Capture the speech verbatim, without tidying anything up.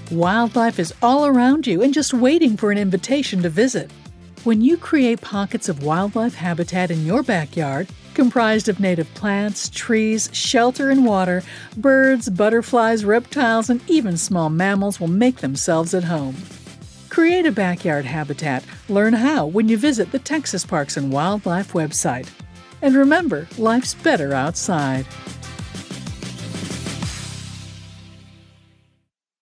Wildlife is all around you and just waiting for an invitation to visit. When you create pockets of wildlife habitat in your backyard, comprised of native plants, trees, shelter, and water, birds, butterflies, reptiles, and even small mammals will make themselves at home. Create a backyard habitat. Learn how when you visit the Texas Parks and Wildlife website. And remember, life's better outside.